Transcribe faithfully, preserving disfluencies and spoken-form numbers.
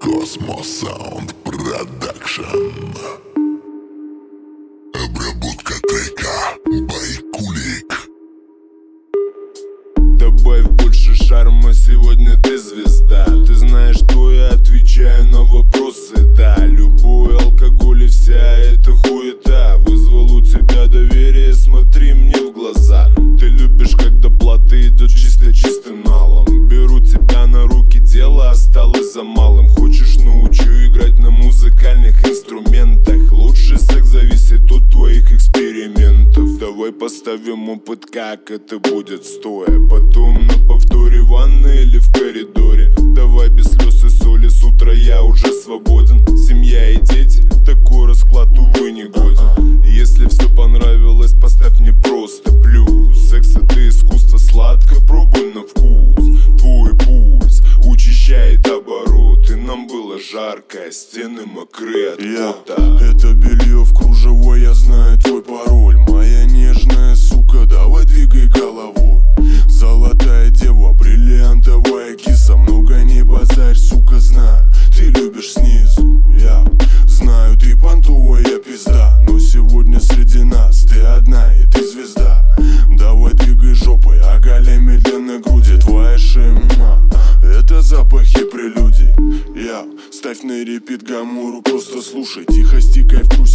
Космос Саунд Продакшн. Обработка трека Байкулик. Добавь больше шарма, сегодня ты звезда. Ты знаешь, что я отвечаю на вопросы, да. Любой алкоголь и вся эта хуета вызвал у тебя доверие, смотри мне в глаза. Ты любишь, когда плата идет чисто чистым налом. Беру тебя на руки, дело осталось за малым. Хочешь, научу играть на музыкальных инструментах. Лучший секс зависит от твоих экспериментов. Давай поставим опыт, как это будет стоя. Потом на повторе в ванной или в коридоре. Давай без слез и соли, с утра я уже свободен. Семья и дети, такой расклад, увы, не годен. Если все понравилось, поставь мне просто плюс. Секс это искусство, сладко, пробуй на вкус. Твой пульс учащает обороты. Нам было жарко, стены мокрые от пота. Это белье в кружево, я знаю твой пароль. Моя нежная сука, давай двигай головой. Золотая дева, бриллиантовая киса. Много не базарь, сука, знаю, ты любишь снизу. Я знаю, ты понтовая пизда, но сегодня среди нас ты одна и ты звезда. Давай двигай жопой, оголяй медленно груди. Твоя шея, это запахи прелюдий. Я ставь на репит гамору, просто слушай. Тихо стикай в трусе.